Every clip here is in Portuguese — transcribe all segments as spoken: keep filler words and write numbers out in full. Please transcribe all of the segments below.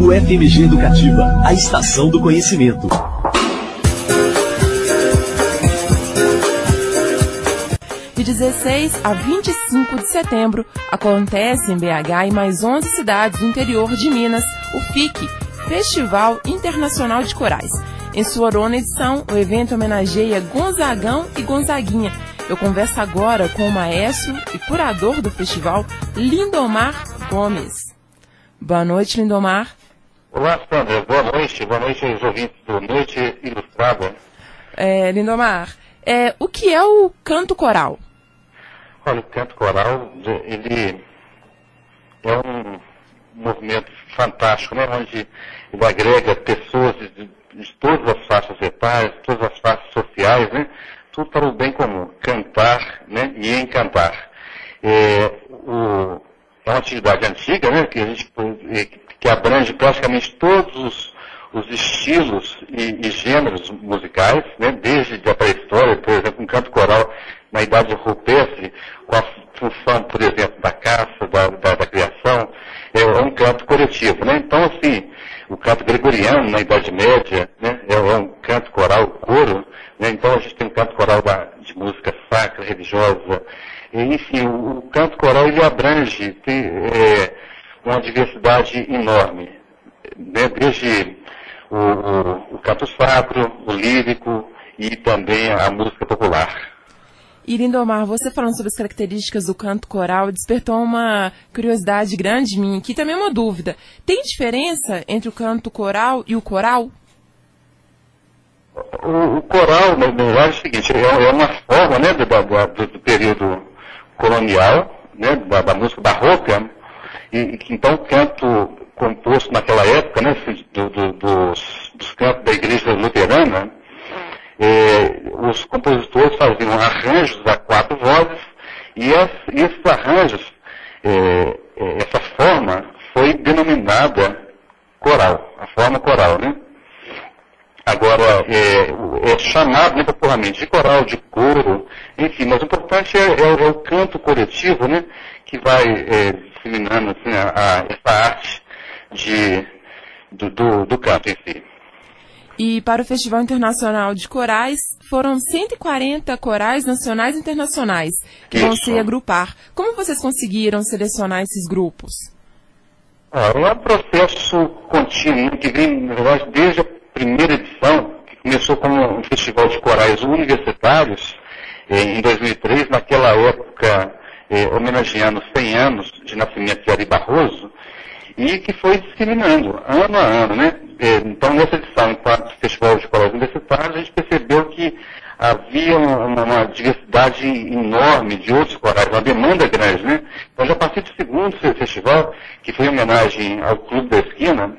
Rádio F M G Educativa, a estação do conhecimento. De dezesseis a vinte e cinco de setembro, acontece em B H e mais onze cidades do interior de Minas, o F I C, Festival Internacional de Corais. Em sua nona edição, o evento homenageia Gonzagão e Gonzaguinha. Eu converso agora com o maestro e curador do festival, Lindomar Gomes. Boa noite, Lindomar. Olá, Sandra. Boa noite. Boa noite aos ouvintes do Noite Ilustrada. É, Lindomar, é, o que é o canto coral? Olha, o canto coral, ele é um movimento fantástico, né? Onde ele agrega pessoas de, de todas as faixas etárias, todas as faixas sociais, né? Tudo para o bem comum, cantar, né? E encantar. É, o, é uma atividade antiga, né? Que, a gente, que abrange praticamente todos os, os estilos e, e gêneros musicais, né? Desde a pré-história, por exemplo, um canto coral na idade rupestre, com a função, por exemplo, da caça, da, da, da criação, é um canto coletivo, né? Então, assim, o canto gregoriano na Idade Média, né? É um canto coral, coro, né? Então a gente tem um canto coral da, de música sacra, religiosa, e, enfim, o, o canto coral, ele abrange tem, é, uma diversidade enorme, né? Desde o, o, o canto sacro, o lírico e também a música popular. E Lindomar, você falando sobre as características do canto coral, despertou uma curiosidade grande em mim, que também é uma dúvida. Tem diferença entre o canto coral e o coral? O, o coral, na verdade, é o seguinte, é, é uma forma, né, do, do, do período colonial, né, da, da música barroca, e então o canto composto naquela época, né, do, do, dos, dos cantos da igreja luterana, É, os compositores faziam arranjos a quatro vozes e es, esses arranjos, é, é, essa forma foi denominada coral, a forma coral, né? Agora, é, é chamado, né, popularmente de coral, de coro, enfim, mas o importante é, é, é o canto coletivo, né, que vai é, disseminando assim, a, a, essa arte de, do, do, do canto em si. E para o Festival Internacional de Corais, foram cento e quarenta corais nacionais e internacionais que Isso. vão se agrupar. Como vocês conseguiram selecionar esses grupos? Ah, é um processo contínuo, que vem, na verdade, desde a primeira edição, que começou como um festival de corais universitários, em dois mil e três, naquela época, eh, homenageando cem anos de nascimento de Ari Barroso, e que foi discriminando, ano a ano, né? Então, nessa edição, enquanto Festival de Corais Universitários, a gente percebeu que havia uma, uma diversidade enorme de outros corais, uma demanda grande, né? Então, já a partir do segundo festival, que foi em homenagem ao Clube da Esquina,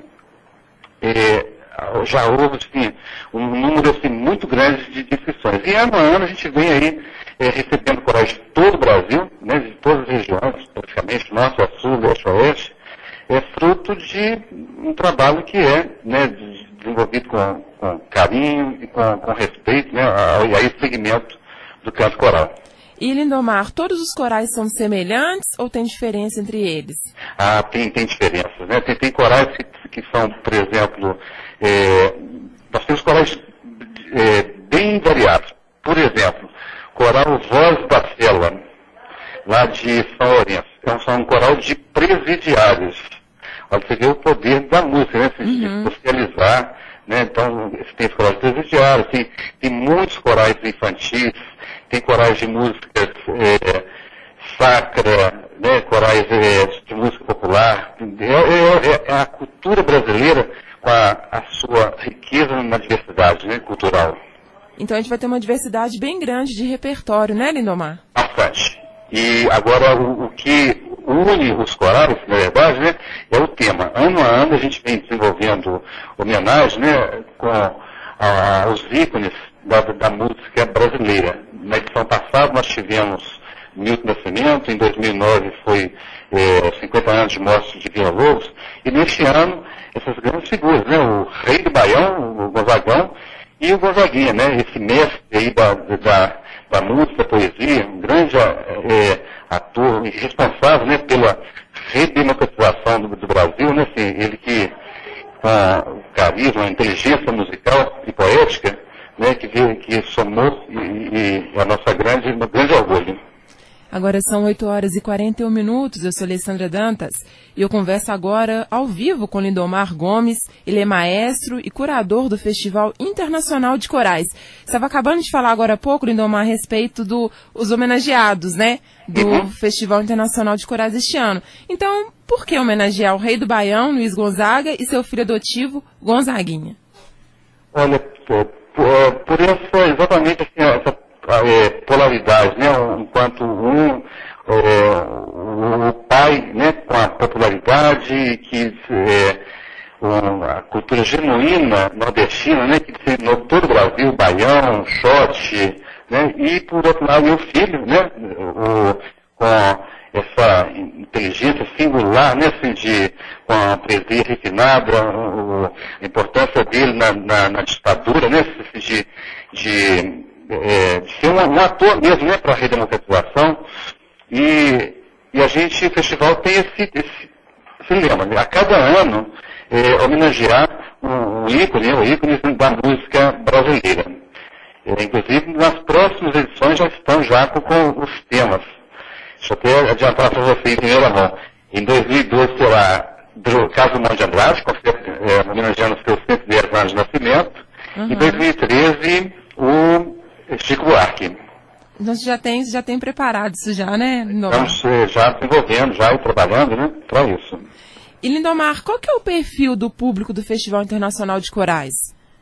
é, já houve, assim, um número, assim, muito grande de inscrições. E ano a ano a gente vem aí é, recebendo corais de todo o Brasil, né? De todas as regiões, praticamente, norte a sul, leste a oeste, é fruto de um trabalho que é, né, desenvolvido com, com carinho e com, com respeito, né, a, a esse segmento do canto coral. E Lindomar, todos os corais são semelhantes ou tem diferença entre eles? Ah, tem, tem diferenças, né? Tem, tem corais que, que são, por exemplo, é, nós temos corais é, bem variados. Por exemplo, coral Voz da Sela, lá de São Lourenço. É um coral de presidiários. Olha, você vê o poder da música, né? Uhum. De socializar, né? Então, tem os corais presidiários, tem, tem muitos corais infantis, tem corais de músicas é, sacra, né? Corais é, de música popular. É, é, é a cultura brasileira com a, a sua riqueza na diversidade, né? Cultural. Então a gente vai ter uma diversidade bem grande de repertório, né, Lindomar? Bastante. E agora o, o que une os corais, na verdade, né, é o tema. Ano a ano a gente vem desenvolvendo homenagem, né, com a, os ícones da, da música brasileira. Na edição passada nós tivemos Milton Nascimento, em dois mil e nove foi é, cinquenta anos de morte de Vila Lobos, e neste ano essas grandes figuras, né, o Rei do Baião, o Gonzagão, e o Gonzaguinha, né, esse mestre aí da, da, da música, da poesia, um grande é, ator e responsável, né, pela redemocratização do, do Brasil, né, assim, ele que, com o carisma, a inteligência musical e poética, né, que, que somou e, e a nossa grande, um grande orgulho. Agora são oito horas e quarenta e um minutos, eu sou Alessandra Dantas e eu converso agora ao vivo com Lindomar Gomes. Ele é maestro e curador do Festival Internacional de Corais. Estava acabando de falar agora há pouco, Lindomar, a respeito dos homenageados, né, do uhum. Festival Internacional de Corais este ano. Então, por que homenagear o rei do Baião, Luiz Gonzaga, e seu filho adotivo, Gonzaguinha? Olha, por, por, por essa, exatamente assim, essa É, polaridade, né? Enquanto um, é, o pai, né, com a popularidade, que é, um, a cultura genuína nordestina, né, que designou todo o Brasil, baião, shot, né, e por outro lado o filho, né, o, com essa inteligência singular, né, assim, de, com a poesia refinada, o, a importância dele na, na, na ditadura, né, assim, de, de É, de ser um, um ator mesmo, né, para a redemocratização, e, e a gente, o festival tem esse, esse, esse lema, né, a cada ano é, homenagear um, um ícone, o um ícone da música brasileira. É, inclusive, nas próximas edições já estão já com, com os temas. Deixa eu até adiantar para vocês em primeira mão. Em dois mil e doze será Carlos Drummond de Andrade, é, homenageando os seus cento e dez anos de nascimento. Uhum. Em dois mil e treze, o Chico Buarque. Então você já tem, já tem preparado isso já, né, Lindomar? Estamos já desenvolvendo, já e trabalhando, né, para isso. E Lindomar, qual que é o perfil do público do Festival Internacional de Corais?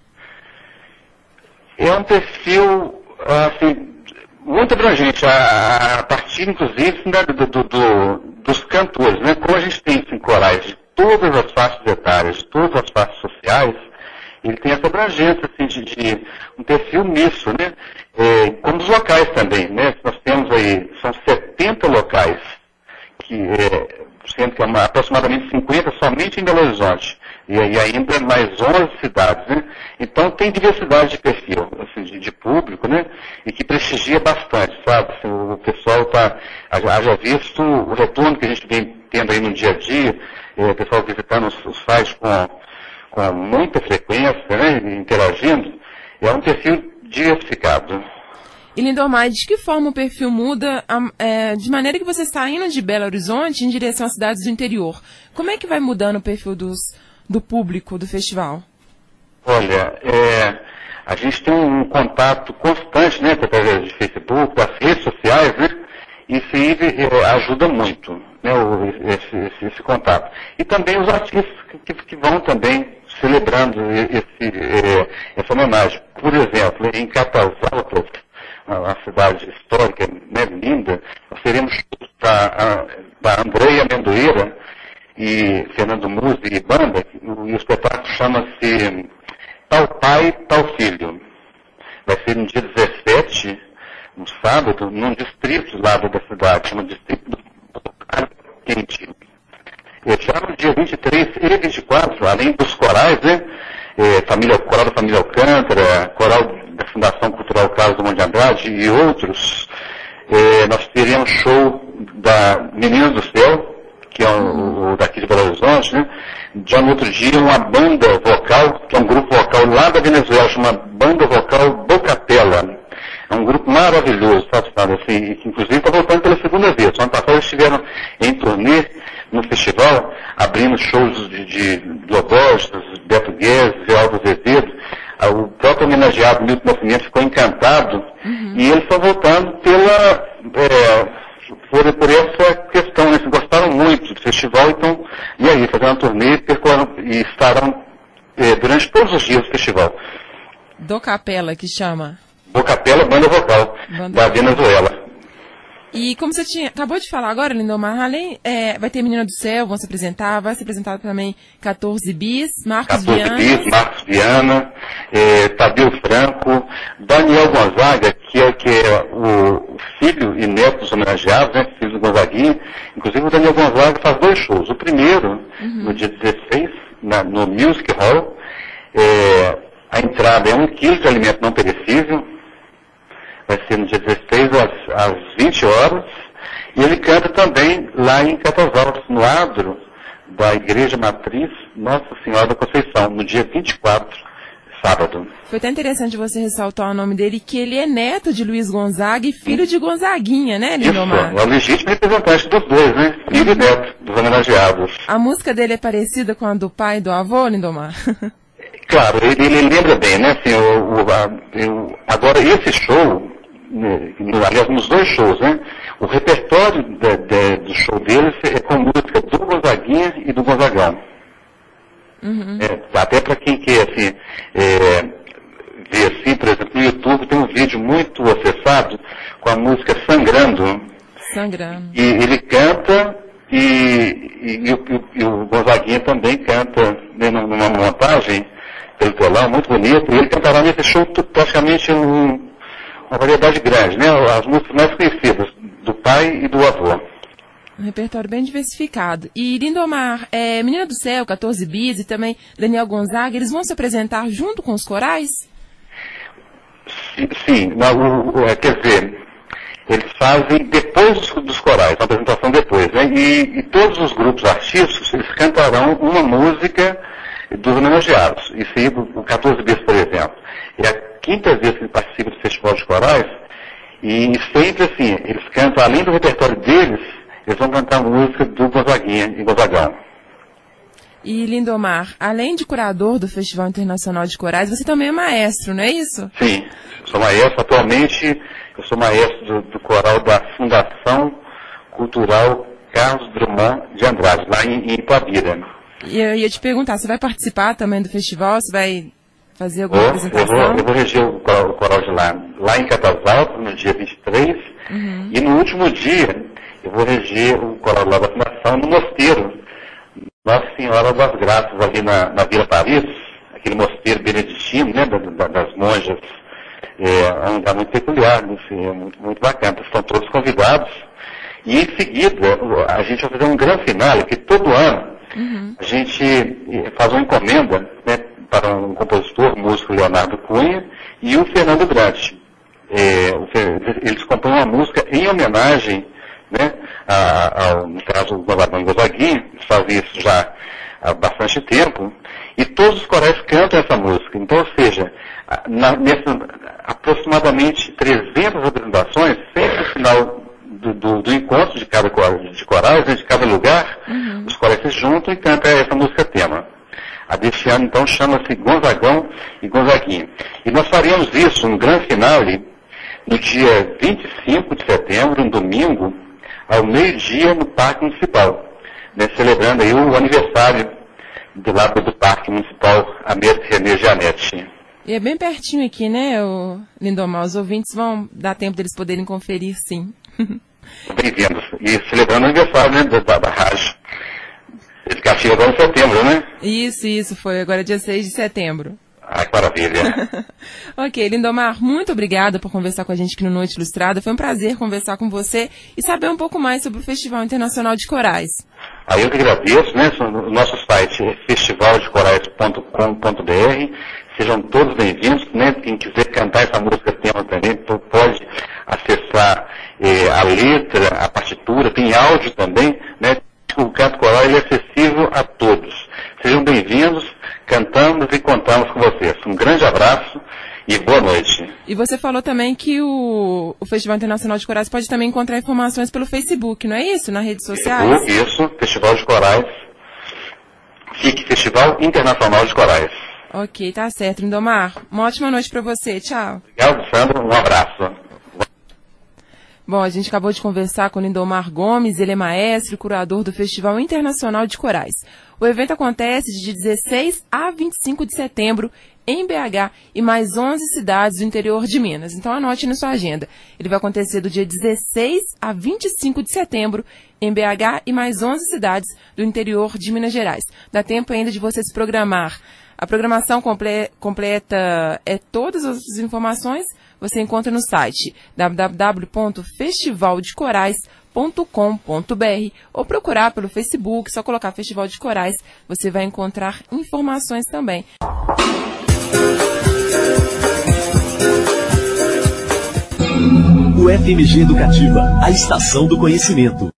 É um perfil, assim, muito abrangente, a, a partir, inclusive, né, do, do, do, dos cantores, né, como a gente tem assim, corais de todas as faixas etárias, de todas as faixas sociais, ele tem essa abrangência, assim, de, de um perfil misto, né? É, como os locais também, né? Nós temos aí, são setenta locais, que, é, sendo que é aproximadamente cinquenta somente em Belo Horizonte, e, e ainda mais onze cidades, né? Então tem diversidade de perfil, assim, de, de público, né? E que prestigia bastante, sabe? Assim, o pessoal está, haja visto o retorno que a gente vem tendo aí no dia a dia, é, o pessoal visitando os, os sites com com muita frequência, né, interagindo, é um perfil diversificado. E Lindomar, de que forma o perfil muda, é, de maneira que você está indo de Belo Horizonte em direção às cidades do interior? Como é que vai mudando o perfil dos, do público do festival? Olha, é, a gente tem um contato constante, né, através de Facebook, das redes sociais, né, e isso aí é, ajuda muito, né, o, esse, esse, esse contato. E também os artistas que, que vão também celebrando esse, é, essa homenagem. Por exemplo, em Catavautas, uma cidade histórica, né, linda, nós teremos da, da Andréia Amendoeira e Fernando Musi e banda, e o espetáculo chama-se Tal Pai, Tal Filho. Vai ser no dia dezessete, no sábado, num distrito lá da cidade, chama distrito do Quente. Já no dia vinte e três e vinte e quatro, além dos corais, né, é, família, coral da família Alcântara, coral da Fundação Cultural Carlos Drummond de Andrade e outros, é, nós teremos show da Meninas do Céu, que é o, o daqui de Belo Horizonte, né, já no outro dia uma banda vocal, que é um grupo vocal lá da Venezuela, chama Banda Vocal do Capela. É um grupo maravilhoso, sabe, sabe, assim, que inclusive está voltando pela segunda vez. Ano passado eles estiveram em turnê no festival, abrindo shows de, de Lobostas, Beto Guedes, Aldo Azevedo. O próprio homenageado Milton Nascimento ficou encantado, uhum. E eles estão voltando pela, é, por, por essa questão, né? Eles gostaram muito do festival, então, e aí, fazendo uma turnê e estarão é, durante todos os dias do festival. Do Capela, que chama? Do Capela, banda vocal, banda da Venezuela. E como você tinha, acabou de falar agora, Lindomar, além, é, vai ter Menina do Céu, vão se apresentar, vai ser apresentado também quatorze bis, Marcos Viana. quatorze bis, Marcos Viana, é, Tadeu Franco, Daniel Gonzaga, que é, que é o filho e neto dos homenageados, né, filho do Gonzaguinha. Inclusive o Daniel Gonzaga faz dois shows. O primeiro, uhum. no dia dezesseis, na, no Music Hall, é, a entrada é um quilo de alimento não perecível. Vai ser no dia dezesseis, às, às vinte horas, e ele canta também lá em Catavautas, no adro da Igreja Matriz Nossa Senhora da Conceição, no dia vinte e quatro, sábado. Foi até interessante você ressaltar o nome dele, que ele é neto de Luiz Gonzaga e filho de Gonzaguinha, né, Lindomar? Isso, é o legítimo representante dos dois, né? Filho e neto dos homenageados. A música dele é parecida com a do pai e do avô, Lindomar? Claro, ele, ele lembra bem, né? Assim, o, o, a, o, agora, esse show, né, aliás, nos dois shows, né? O repertório de, de, do show deles é com música do Gonzaguinha e do Gonzagão. Uhum. É, até para quem quer, assim, é, ver assim, por exemplo, no YouTube tem um vídeo muito acessado com a música Sangrando. Sangrando. E ele canta e, e, e, o, e o Gonzaguinha também canta, né, numa montagem pelo violão, muito bonito, e ele cantará nesse show praticamente um, uma variedade grande, né? As músicas mais conhecidas do pai e do avô. Um repertório bem diversificado. E Lindomar, é, Menina do Céu, quatorze bis e também Daniel Gonzaga, eles vão se apresentar junto com os corais? Sim, sim não, o, o, quer dizer, eles fazem depois dos, dos corais, a apresentação depois, né? E, e todos os grupos artísticos, eles cantarão uma música dos homenageados. Isso aí, o quatorze bis, por exemplo, é a quinta vez que ele participa do Festival de Corais, e sempre assim, eles cantam, além do repertório deles, eles vão cantar música do Gonzaguinha e Gonzagão. E Lindomar, além de curador do Festival Internacional de Corais, você também é maestro, não é isso? Sim, sou maestro. Atualmente, eu sou maestro do, do coral da Fundação Cultural Carlos Drummond de Andrade, lá em, em Itabira. E eu ia te perguntar, você vai participar também do festival? Você vai fazer alguma oh, apresentação? Eu vou, eu vou reger o coral, o coral de lá, lá em Catasalto, no dia vinte e três, uhum. E no último dia, eu vou reger o coral lá da Fundação no mosteiro Nossa Senhora das Graças, ali na, na Vila Paris, aquele mosteiro beneditino, né, da, da, das monjas. É um lugar muito peculiar, assim, é muito, muito bacana. Estão todos convidados. E em seguida, a gente vai fazer um grande finale, que todo ano uhum. a gente faz uma encomenda, né, para um compositor, o músico Leonardo Cunha, e o Fernando Brant. É, o, eles compõem uma música em homenagem, né, a, a, no caso do Gonzagão e Gonzaguinha, eles fazem isso já há bastante tempo, e todos os corais cantam essa música. Então, ou seja, na, nessa, aproximadamente trezentas apresentações, sempre no final do, do, do encontro de cada de corais, né, de cada lugar, uhum. os corais se juntam e cantam essa música tema. A deste ano, então, chama-se Gonzagão e Gonzaguinha. E nós faremos isso, um grande finale, no dia vinte e cinco de setembro, um domingo, ao meio-dia, no Parque Municipal, né, celebrando aí o aniversário do lado do Parque Municipal Américo René Gianetti. E é bem pertinho aqui, né, o Lindomar? Os ouvintes vão dar tempo deles poderem conferir, sim. Bem-vindos. E celebrando o aniversário, né, da, da rádio. Esse castigo agora em setembro, né? Isso, isso, foi agora dia seis de setembro. Ah, que maravilha. Ok, Lindomar, muito obrigada por conversar com a gente aqui no Noite Ilustrada. Foi um prazer conversar com você e saber um pouco mais sobre o Festival Internacional de Corais. Aí eu que agradeço, né? O nosso site é festival de corais ponto com ponto b r. Sejam todos bem-vindos, né? Quem quiser cantar essa música tema também, pode acessar eh, a letra, a partitura, tem áudio também, né? O canto coral ele é acessível a todos. Sejam bem-vindos, cantamos e contamos com vocês. Um grande abraço e boa noite. E você falou também que o, o Festival Internacional de Corais pode também encontrar informações pelo Facebook, não é isso? Nas redes sociais? Facebook, isso, Festival de Corais. F I C, Festival Internacional de Corais. Ok, tá certo, Lindomar. Uma ótima noite para você. Tchau. Obrigado, Sandro. Um abraço. Bom, a gente acabou de conversar com o Lindomar Gomes, ele é maestro e curador do Festival Internacional de Corais. O evento acontece de dezesseis a vinte e cinco de setembro em B H e mais onze cidades do interior de Minas. Então anote na sua agenda. Ele vai acontecer do dia dezesseis a vinte e cinco de setembro em B H e mais onze cidades do interior de Minas Gerais. Dá tempo ainda de você se programar. A programação comple- completa é todas as informações você encontra no site w w w ponto festival de corais ponto com ponto b r ou procurar pelo Facebook, só colocar Festival de Corais, você vai encontrar informações também. O F M G Educativa, a estação do conhecimento.